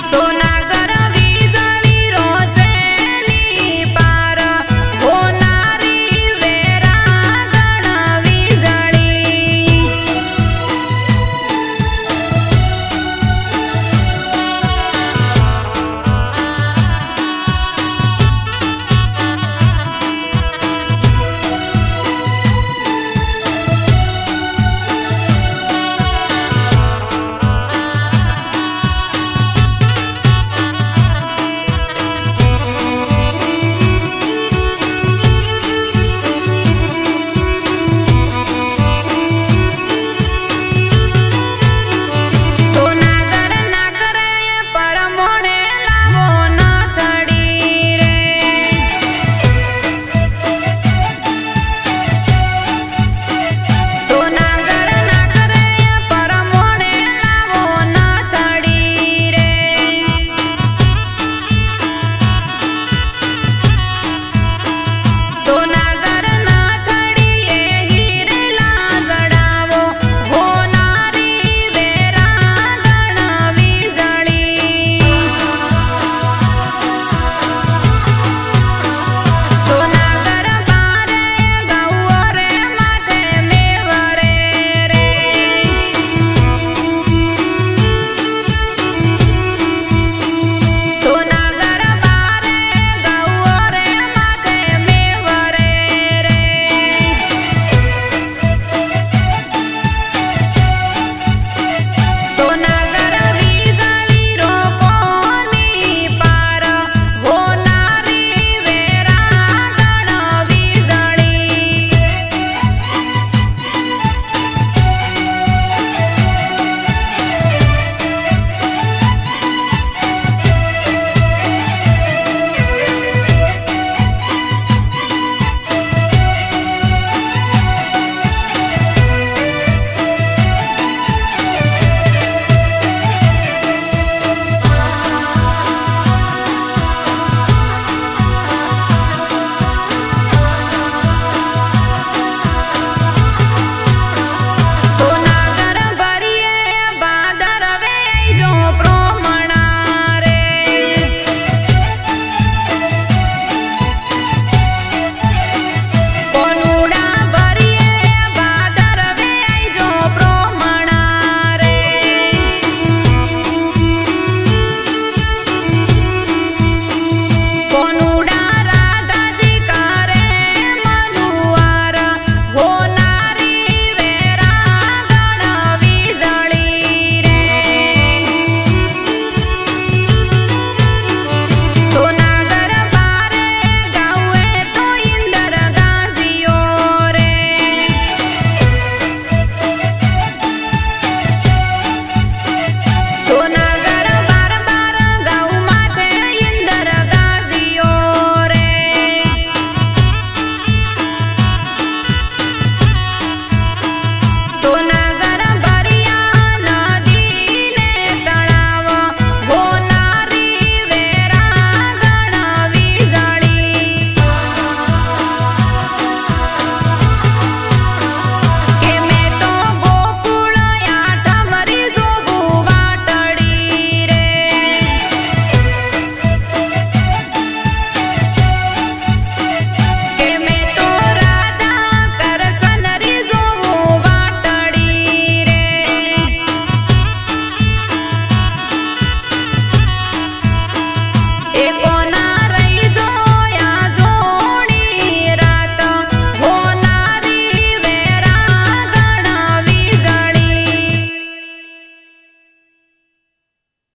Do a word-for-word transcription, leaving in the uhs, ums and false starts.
सोनागर वीजळी रोसेनी पार होणारी वेरागण वीजळी सोनागर नागरे परमोणे लावो नाथडी रे सोनागर नागरे परमोणे लावो नाथडी रे सोनागर नाथडी हिरेला जडावो होणारी वेरागण वीजळी सोनागर बारे गाऊ रे माथे मेवरे रे सोनागर बारे गाऊ रे माथे मेवरे रे सोनागर वीजळी रोकोनी पार होणारी वेरागण वीजळी सोनागर बरिये बादरवे जो प्रोमणा रे कोनुडा बरिये बादरवे जो प्रोमणा रे कोनुडा राधाजी करे मनुवार होणारी वेरागण वीजळी रे सोनागर बारे गावे तो इंदर गाजियो रे सोनागर बार बार गाऊ माथे इंदर गाजियो रे सोनागर बरिया नदीने तळाव होणारी वेरागण वीजळी के मे तो गोकुळ या ठमरी जोगू वाटडी रे के मे तो राधा करसनरी जोगू वाटडी रे एको